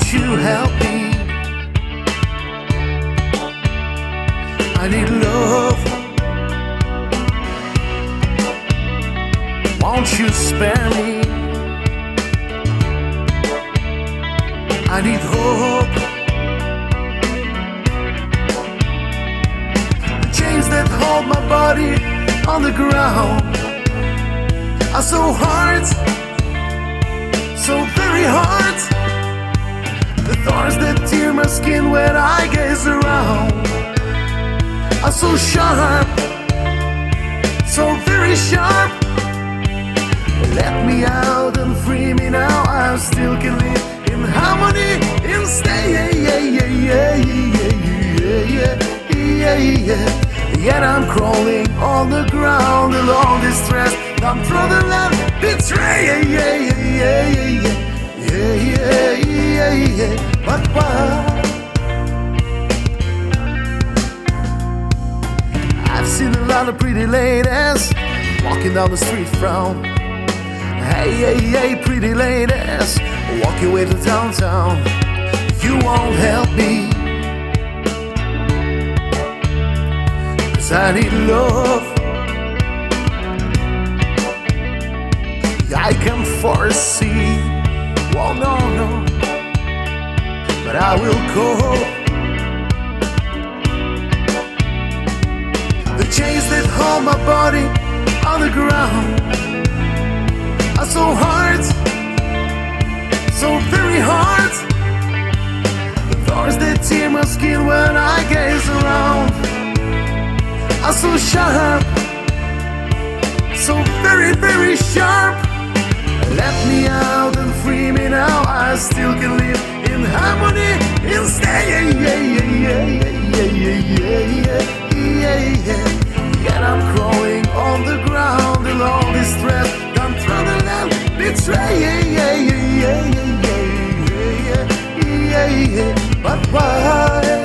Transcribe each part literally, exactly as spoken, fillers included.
Won't you help me? I need love. Won't you spare me? I need hope. The chains that hold my body on the ground are so hard, so very hard. The thorns that tear my skin when I gaze around are so sharp, so very sharp. Let me out and free me now. I still can live in harmony, in stay. Yeah, yeah, yeah, yeah, yeah, yeah, yeah. Yet I'm crawling on the ground along this thread. I'm through the land betray. Yeah, yeah, yeah, yeah, yeah, yeah, yeah, yeah. But why? I've seen a lot of pretty ladies walking down the street frown. Hey, hey, hey, pretty ladies, walk your way to downtown. You won't help me, 'cause I need love. I can foresee, oh no, no, but I will go. The chains that hold my body on the ground are so hard, so very hard. The thorns that tear my skin when I gaze around are so sharp, so very, very sharp. Let me out and free me now. I still can live in harmony, in stay. Yeah, yeah, yeah, yeah, yeah, yeah, yeah, yeah, yeah. Yet I'm crawling on the ground along this thread. Come through the land, betray. Yeah, yeah, yeah, yeah, yeah, yeah, yeah, yeah, yeah. But why?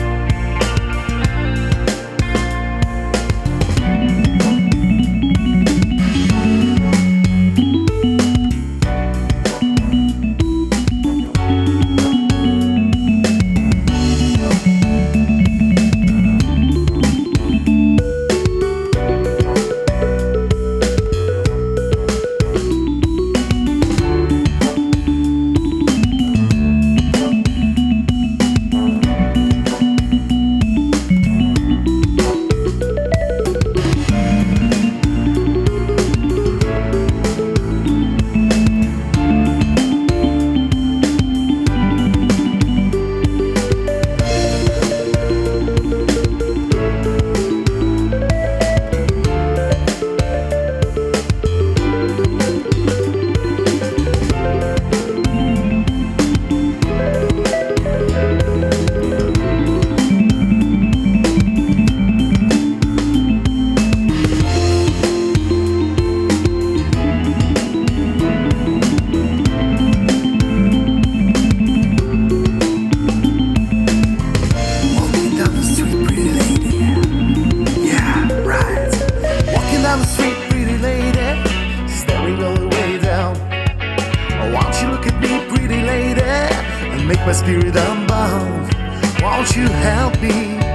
Make my spirit unbound. Won't you help me?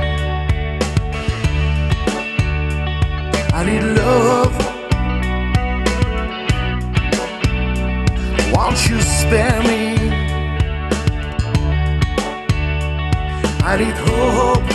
I need love. Won't you spare me? I need hope.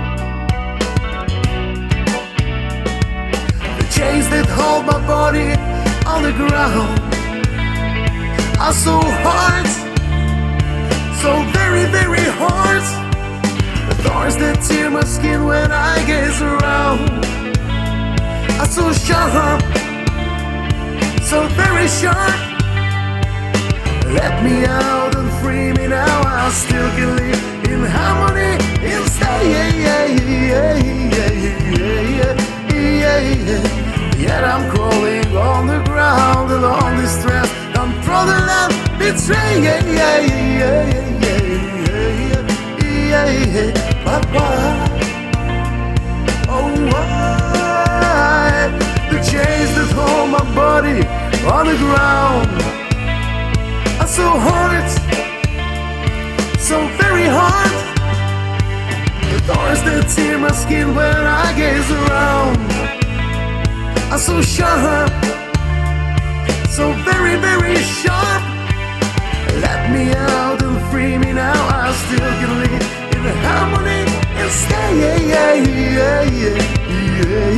The chains that hold my body on the ground are so hard, so very, very hard. The thorns that tear my skin when I gaze around are so sharp, so very sharp. Let me out and free me now. I still can live in harmony, in stay. Yeah, yeah, yeah, yeah, yeah, yeah, yeah, yeah. Yet I'm crawling on the ground along this thread. I'm through the land, betray. Yeah, yeah, yeah, yeah. Yeah, yeah, but why? Oh, why? The chains that hold my body on the ground are so hard, so very hard. The thorns that tear my skin when I gaze around are so sharp, so very, very sharp. Let me out and free me now. I still can live in harmony and stay. Yeah, yeah, yeah, yeah.